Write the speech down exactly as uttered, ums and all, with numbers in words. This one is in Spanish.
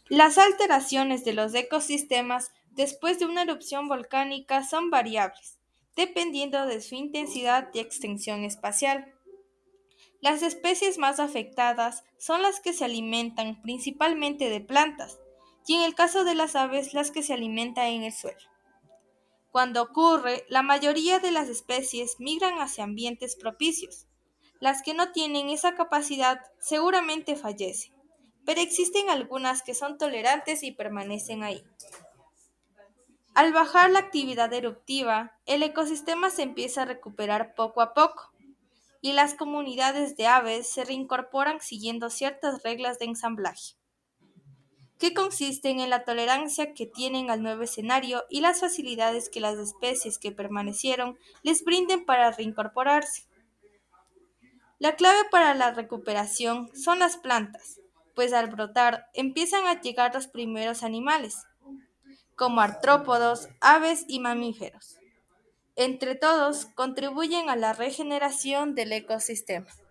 Las alteraciones de los ecosistemas después de una erupción volcánica son variables, dependiendo de su intensidad y extensión espacial. Las especies más afectadas son las que se alimentan principalmente de plantas, y en el caso de las aves las que se alimentan en el suelo. Cuando ocurre, la mayoría de las especies migran hacia ambientes propicios. Las que no tienen esa capacidad seguramente fallecen, pero existen algunas que son tolerantes y permanecen ahí. Al bajar la actividad eruptiva, el ecosistema se empieza a recuperar poco a poco y las comunidades de aves se reincorporan siguiendo ciertas reglas de ensamblaje, que consisten en la tolerancia que tienen al nuevo escenario y las facilidades que las especies que permanecieron les brinden para reincorporarse. La clave para la recuperación son las plantas, pues al brotar empiezan a llegar los primeros animales, como artrópodos, aves y mamíferos. Entre todos, contribuyen a la regeneración del ecosistema.